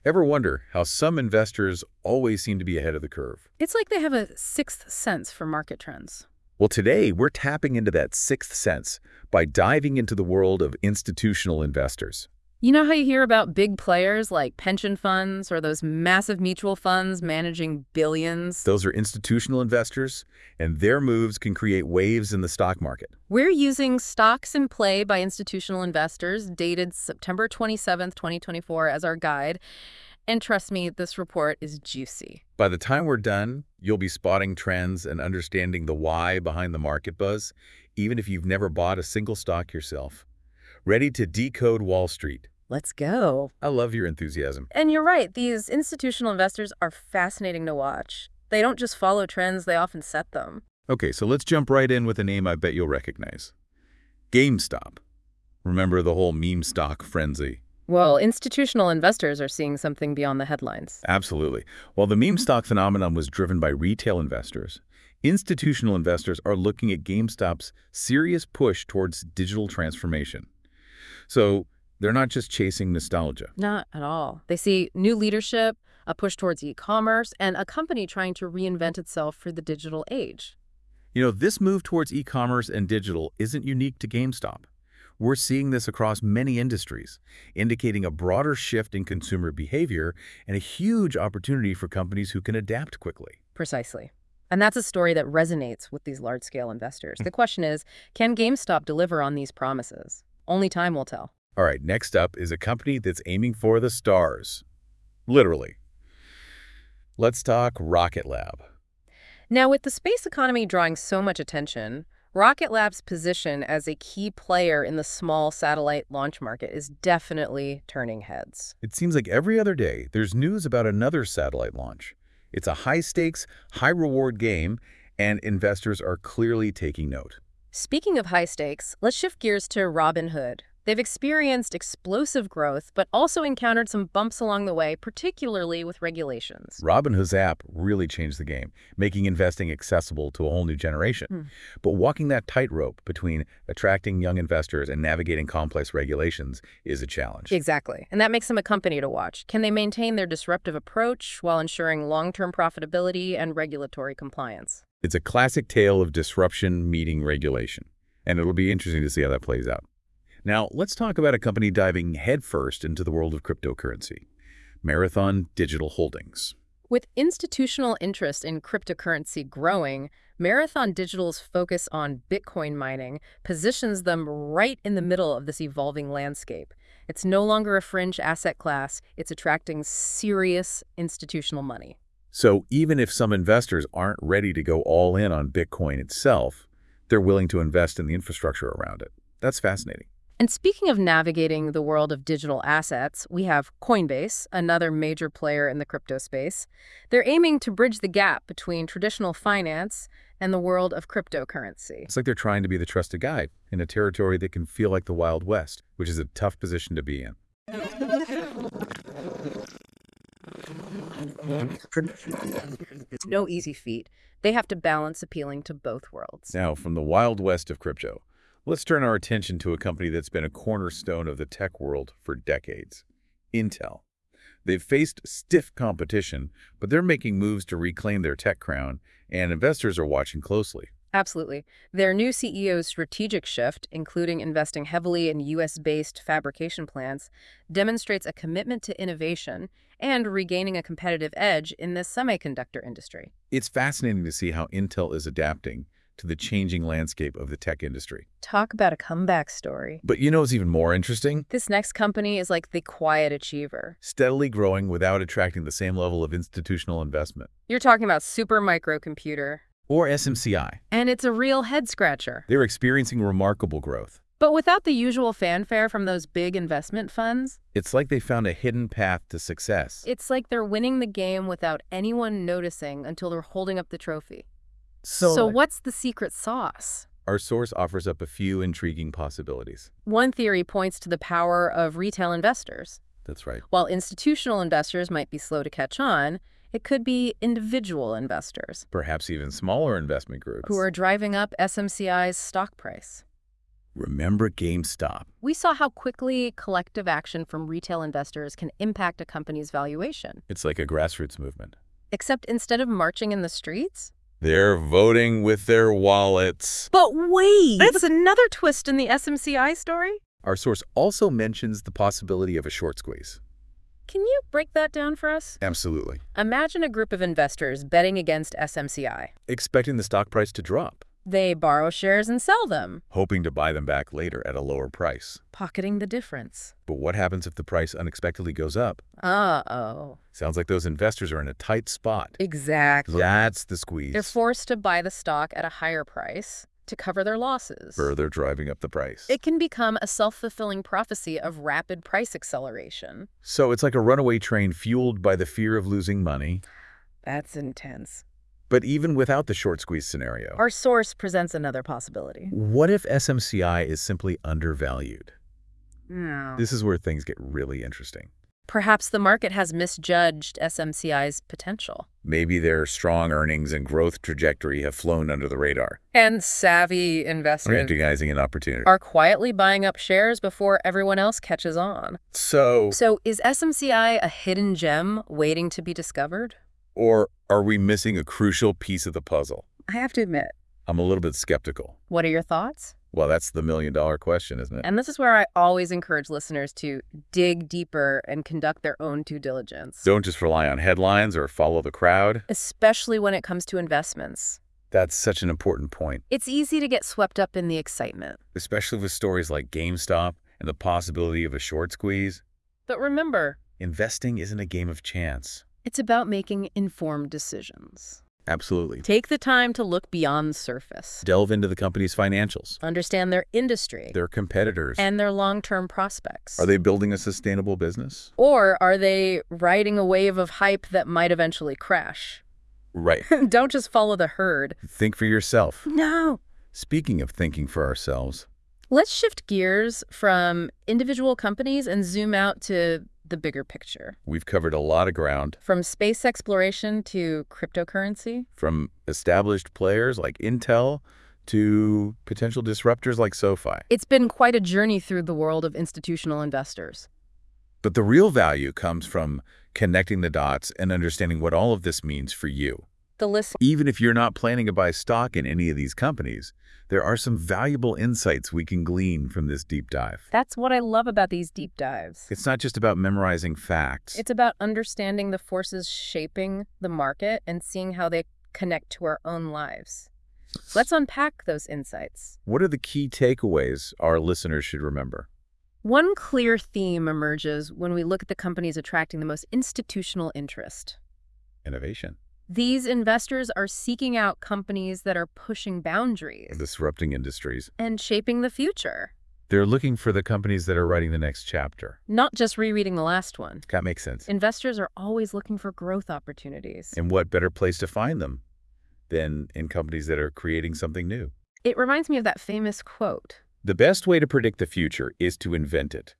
Ever wonder how some investors always seem to be ahead of the curve? It's like they have a sixth sense for market trends. Well, today we're tapping into that sixth sense by diving into the world of institutional investors. You know how you hear about big players like pension funds or those massive mutual funds managing billions? Those are institutional investors, and their moves can create waves in the stock market. We're using Stocks in Play by Institutional Investors, dated September 27th, 2024, as our guide. And trust me, this report is juicy. By the time we're done, you'll be spotting trends and understanding the why behind the market buzz, even if you've never bought a single stock yourself. Ready to decode Wall Street. Let's go. I love your enthusiasm. And you're right, these institutional investors are fascinating to watch. They don't just follow trends, they often set them. Okay, so let's jump right in with a name I bet you'll recognize. GameStop. Remember the whole meme stock frenzy? Well, institutional investors are seeing something beyond the headlines. Absolutely. While the meme stock phenomenon was driven by retail investors, institutional investors are looking at GameStop's serious push towards digital transformation. So they're not just chasing nostalgia. Not at all. They see new leadership, a push towards e-commerce, and a company trying to reinvent itself for the digital age. You know, this move towards e-commerce and digital isn't unique to GameStop. We're seeing this across many industries, indicating a broader shift in consumer behavior and a huge opportunity for companies who can adapt quickly. Precisely. And that's a story that resonates with these large-scale investors. The question is, can GameStop deliver on these promises? Only time will tell. All right, next up is a company that's aiming for the stars. Literally. Let's talk Rocket Lab. Now, with the space economy drawing so much attention, Rocket Lab's position as a key player in the small satellite launch market is definitely turning heads. It seems like every other day there's news about another satellite launch. It's a high-stakes, high-reward game, and investors are clearly taking note. Speaking of high stakes, let's shift gears to Robinhood. They've experienced explosive growth, but also encountered some bumps along the way, particularly with regulations. Robinhood's app really changed the game, making investing accessible to a whole new generation. Hmm. But walking that tightrope between attracting young investors and navigating complex regulations is a challenge. Exactly. And that makes them a company to watch. Can they maintain their disruptive approach while ensuring long-term profitability and regulatory compliance? It's a classic tale of disruption meeting regulation, and it'll be interesting to see how that plays out. Now, let's talk about a company diving headfirst into the world of cryptocurrency, Marathon Digital Holdings. With institutional interest in cryptocurrency growing, Marathon Digital's focus on Bitcoin mining positions them right in the middle of this evolving landscape. It's no longer a fringe asset class, it's attracting serious institutional money. So even if some investors aren't ready to go all in on Bitcoin itself, they're willing to invest in the infrastructure around it. That's fascinating. And speaking of navigating the world of digital assets, we have Coinbase, another major player in the crypto space. They're aiming to bridge the gap between traditional finance and the world of cryptocurrency. It's like they're trying to be the trusted guide in a territory that can feel like the Wild West, which is a tough position to be in. It's no easy feat. They have to balance appealing to both worlds. Now, from the Wild West of crypto, let's turn our attention to a company that's been a cornerstone of the tech world for decades, Intel. They've faced stiff competition, but they're making moves to reclaim their tech crown, and investors are watching closely. Absolutely. Their new CEO's strategic shift, including investing heavily in U.S.-based fabrication plants, demonstrates a commitment to innovation and regaining a competitive edge in the semiconductor industry. It's fascinating to see how Intel is adapting to the changing landscape of the tech industry. Talk about a comeback story. But you know what's even more interesting? This next company is like the quiet achiever. Steadily growing without attracting the same level of institutional investment. You're talking about Supermicro, Or SMCI. and it's a real head-scratcher. They're experiencing remarkable growth. But without the usual fanfare from those big investment funds, It's like they found a hidden path to success. it's like they're winning the game without anyone noticing until they're holding up the trophy. So So what's the secret sauce? our source offers up a few intriguing possibilities. One theory points to the power of retail investors. That's right. While institutional investors might be slow to catch on, it could be individual investors Perhaps even smaller investment groups. who are driving up SMCI's stock price. Remember GameStop? We saw how quickly collective action from retail investors can impact a company's valuation. It's like a grassroots movement. Except instead of marching in the streets? They're voting with their wallets. But wait! That's another twist in the SMCI story? Our source also mentions the possibility of a short squeeze. Can you break that down for us? Absolutely. Imagine a group of investors betting against SMCI. Expecting the stock price to drop, They borrow shares and sell them, hoping to buy them back later at a lower price. pocketing the difference. But what happens if the price unexpectedly goes up? Uh-oh. Sounds like those investors are in a tight spot. Exactly. That's the squeeze. They're forced to buy the stock at a higher price to cover their losses. Further driving up the price. It can become a self-fulfilling prophecy of rapid price acceleration. So it's like a runaway train fueled by the fear of losing money. That's intense. But even without the short squeeze scenario, Our source presents another possibility. what if SMCI is simply undervalued? No. This is where things get really interesting. Perhaps the market has misjudged SMCI's potential. Maybe their strong earnings and growth trajectory have flown under the radar, And savvy investors recognizing an opportunity. are quietly buying up shares before everyone else catches on. So, So is SMCI a hidden gem waiting to be discovered? or are we missing a crucial piece of the puzzle? I have to admit. I'm a little bit skeptical. What are your thoughts? Well, that's the million-dollar question, isn't it? And this is where I always encourage listeners to dig deeper and conduct their own due diligence, Don't just rely on headlines or follow the crowd. especially when it comes to investments. That's such an important point, It's easy to get swept up in the excitement. especially with stories like GameStop and the possibility of a short squeeze. But remember, Investing isn't a game of chance. it's about making informed decisions. Absolutely. Take the time to look beyond the surface, Delve into the company's financials, understand their industry, their competitors. and their long-term prospects. Are they building a sustainable business? Or are they riding a wave of hype that might eventually crash? Right. Don't just follow the herd. Think for yourself. No. Speaking of thinking for ourselves, Let's shift gears from individual companies and zoom out to the bigger picture. we've covered a lot of ground, From space exploration to cryptocurrency. from established players like Intel to potential disruptors like SoFi. It's been quite a journey through the world of institutional investors. But the real value comes from connecting the dots and understanding what all of this means for you. The list. Even if you're not planning to buy stock in any of these companies, there are some valuable insights we can glean from this deep dive. That's what I love about these deep dives. It's not just about memorizing facts. It's about understanding the forces shaping the market and seeing how they connect to our own lives. Let's unpack those insights. What are the key takeaways our listeners should remember? One clear theme emerges when we look at the companies attracting the most institutional interest. Innovation, These investors are seeking out companies that are pushing boundaries disrupting industries. and shaping the future, They're looking for the companies that are writing the next chapter. not just rereading the last one. That makes sense. Investors are always looking for growth opportunities. And what better place to find them than in companies that are creating something new? It reminds me of that famous quote. The best way to predict the future is to invent it.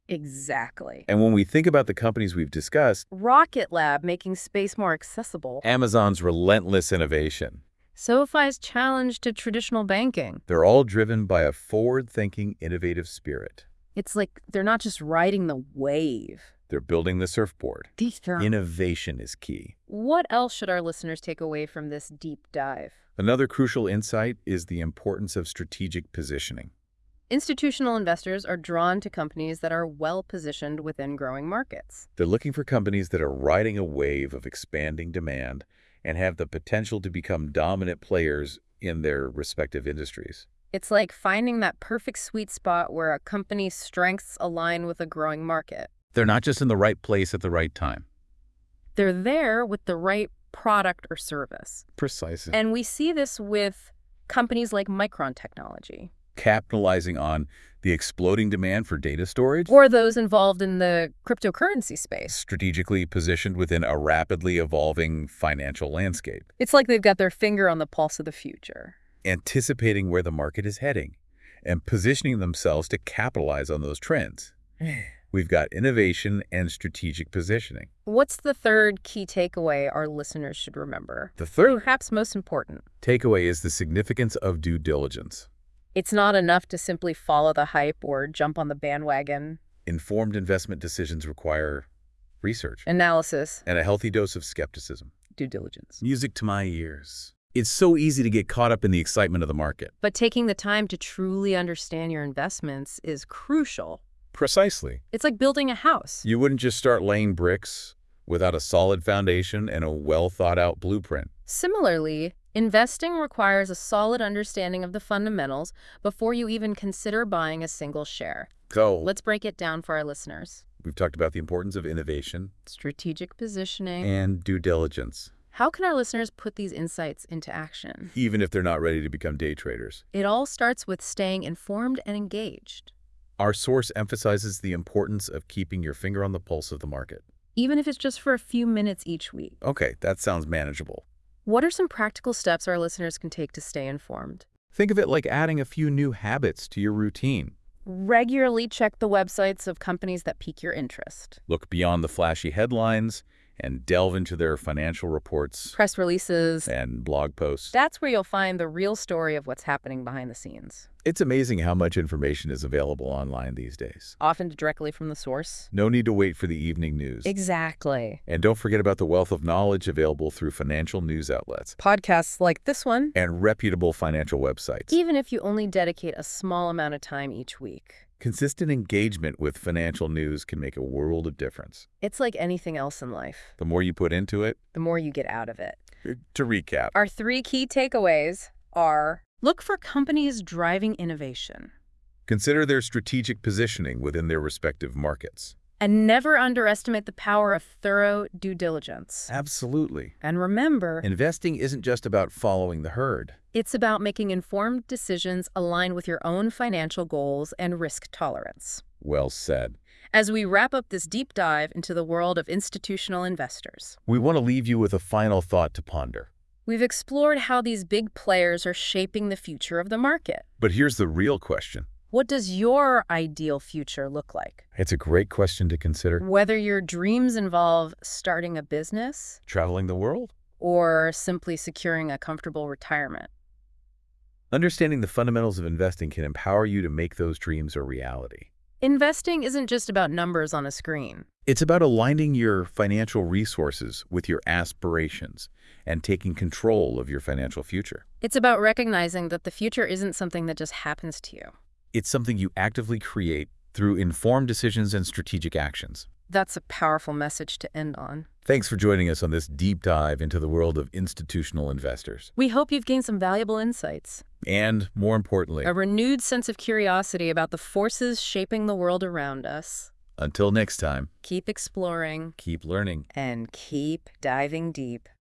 Exactly. And when we think about the companies we've discussed, Rocket Lab making space more accessible. Amazon's relentless innovation, SoFi's challenge to traditional banking. they're all driven by a forward-thinking, innovative spirit. It's like they're not just riding the wave. They're building the surfboard. Innovation is key. What else should our listeners take away from this deep dive? Another crucial insight is the importance of strategic positioning. Institutional investors are drawn to companies that are well-positioned within growing markets. They're looking for companies that are riding a wave of expanding demand and have the potential to become dominant players in their respective industries. It's like finding that perfect sweet spot where a company's strengths align with a growing market. They're not just in the right place at the right time. They're there with the right product or service. Precisely. And we see this with companies like Micron Technology, Capitalizing on the exploding demand for data storage, or those involved in the cryptocurrency space. strategically positioned within a rapidly evolving financial landscape, It's like they've got their finger on the pulse of the future. anticipating where the market is heading and positioning themselves to capitalize on those trends. We've got innovation and strategic positioning. What's the third key takeaway our listeners should remember? The third Perhaps most important. takeaway is the significance of due diligence. It's not enough to simply follow the hype or jump on the bandwagon. Informed investment decisions require research Analysis, and a healthy dose of skepticism. due diligence. Music to my ears. It's so easy to get caught up in the excitement of the market. But taking the time to truly understand your investments is crucial. Precisely. It's like building a house. You wouldn't just start laying bricks without a solid foundation and a well-thought-out blueprint. Similarly, investing requires a solid understanding of the fundamentals before you even consider buying a single share. So, Let's break it down for our listeners. we've talked about the importance of innovation Strategic positioning. and due diligence, How can our listeners put these insights into action? even if they're not ready to become day traders. It all starts with staying informed and engaged, Our source emphasizes the importance of keeping your finger on the pulse of the market. even if it's just for a few minutes each week. Okay, that sounds manageable. What are some practical steps our listeners can take to stay informed? Think of it like adding a few new habits to your routine. Regularly check the websites of companies that pique your interest. Look beyond the flashy headlines and delve into their financial reports Press releases. and blog posts. That's where you'll find the real story of what's happening behind the scenes, It's amazing how much information is available online these days. often directly from the source. No need to wait for the evening news. Exactly. And don't forget about the wealth of knowledge available through financial news outlets Podcasts like this one, and reputable financial websites. even if you only dedicate a small amount of time each week. Consistent engagement with financial news can make a world of difference. It's like anything else in life. The more you put into it, The more you get out of it. to recap, Our 3 key takeaways are: look for companies driving innovation, consider their strategic positioning within their respective markets. and never underestimate the power of thorough due diligence. Absolutely. And remember, Investing isn't just about following the herd. it's about making informed decisions aligned with your own financial goals and risk tolerance. Well said. As we wrap up this deep dive into the world of institutional investors, We want to leave you with a final thought to ponder. we've explored how these big players are shaping the future of the market. But here's the real question. What does your ideal future look like? It's a great question to consider. Whether your dreams involve starting a business Traveling the world? or simply securing a comfortable retirement. Understanding the fundamentals of investing can empower you to make those dreams a reality. Investing isn't just about numbers on a screen. It's about aligning your financial resources with your aspirations and taking control of your financial future. It's about recognizing that the future isn't something that just happens to you. It's something you actively create through informed decisions and strategic actions. That's a powerful message to end on. Thanks for joining us on this deep dive into the world of institutional investors. We hope you've gained some valuable insights, And, more importantly, a renewed sense of curiosity about the forces shaping the world around us. until next time, Keep exploring keep learning. and keep diving deep.